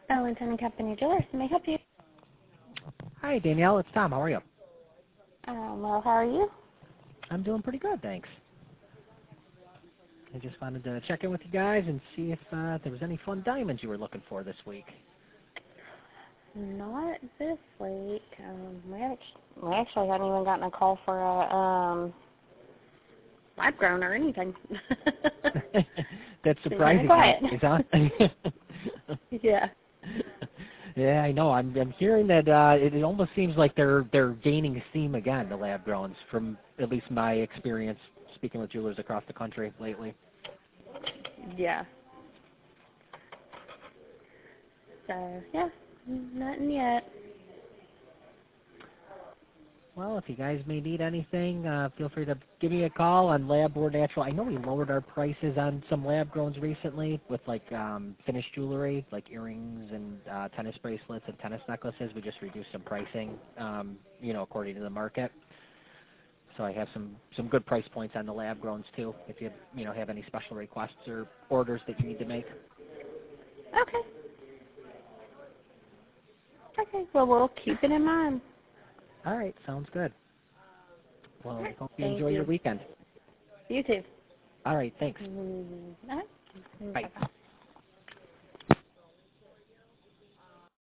Ellington and Company Jewelers. May I help you? Hi, Danielle. It's Tom. How are you? Well, how are you? I'm doing pretty good, thanks. I just wanted to check in with you guys and see if there was any fun diamonds you were looking for this week. Not this week. We actually haven't even gotten a call for a lab grown or anything. That's surprising, quiet. huh? Yeah. Yeah, I know. I'm hearing that it almost seems like they're gaining steam again, the lab growns, from at least my experience speaking with jewelers across the country lately. Yeah. So, yeah, nothing yet. Well, if you guys may need anything, feel free to give me a call on Lab or Natural. I know we lowered our prices on some lab growns recently with like finished jewelry, like earrings and tennis bracelets and tennis necklaces. We just reduced some pricing, according to the market. So I have some good price points on the lab growns too, if you have any special requests or orders that you need to make. Okay. Okay, well, we'll keep it in mind. All right, sounds good. Well, I hope you Thank enjoy you. your weekend. You too. All right, thanks. All right. Bye. Bye-bye.